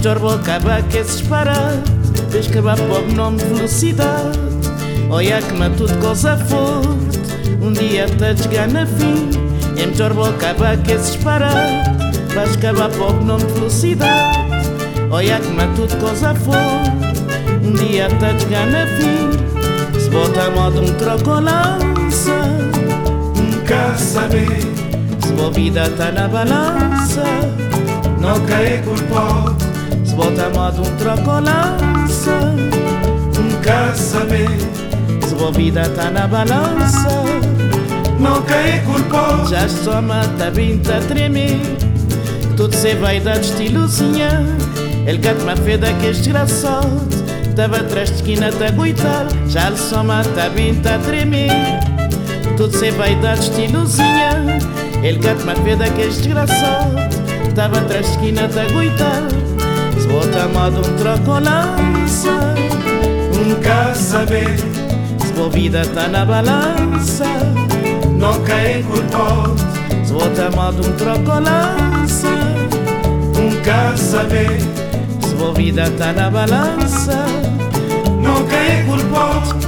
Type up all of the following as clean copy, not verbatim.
melhor vou acabar que esse disparate. Vês acabar pobre nome de velocidade. Olha que me tudo coisa forte. Um dia até chegar na fim. É melhor vou acabar que esse disparate. Vais acabar pobre nome de velocidade. Olha que me tudo coisa forte. Um dia até chegar na fim. Se bota a moda troco ou lança. Nunca saber Se a vida tá na balança. não cair culpado. Se bota a moda troco ou lança. Nunca saber Se a vida tá na balança. não cair culpado. Já só mata bem, tá tremer. Tudo se vai dar de estilozinha. Ele cata uma feda que é desgraçado. Tava atrás de esquina tá aguitar. Já lhe só mata bem, tá tremer. Tudo se vai dar de estilozinha. Ele cata uma feda que é desgraçado. Tava atrás de esquina tá aguitar. Se bota a moda troco ou lança. Nunca saber Se a vida tá na balança. não cair culpado. Se bota a moda troco ou lança. Nunca saber Se a vida tá na balança. não cair culpado.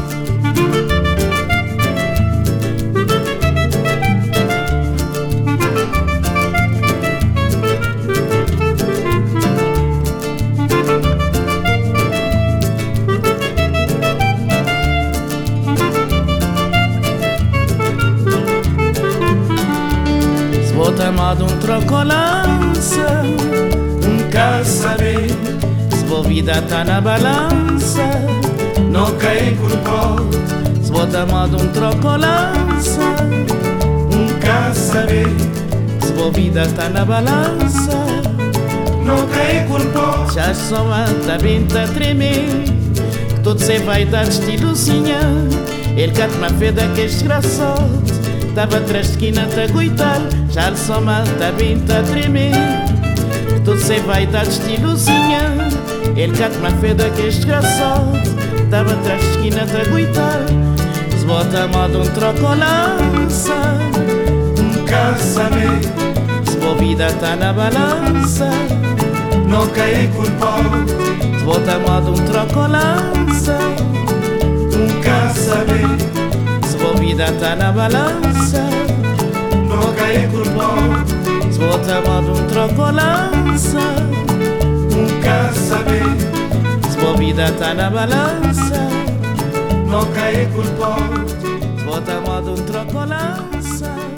Bota a moda troco ou lança. Nunca saber Se a vida tá na balança. não cair culpado. Se bota a moda troco ou lança. Nunca saber Se a vida tá na balança. não cair culpado. Já só mata bem, tá tremer. Todo se vai dar de estilozinha. Ele cata uma feda que é desgraçado. Tava atrás de esquina tá aguitar. Já lhe só mata bem, tá tremer. Tudo se vai dar de estilozinha. Ele cata uma feda que é desgraçado. Tava atrás de esquina tá aguitar. Se bota a moda troco ou lança. Nunca saber Se a vida tá na balança. não cair culpado. Se bota a moda troco ou lança. Nunca saber Se a vida tá na balança. não cair culpado. Se bota a moda troco ou lança. Nunca saber Se a vida tá na balança. não cair culpado. Se bota a moda troco ou lança.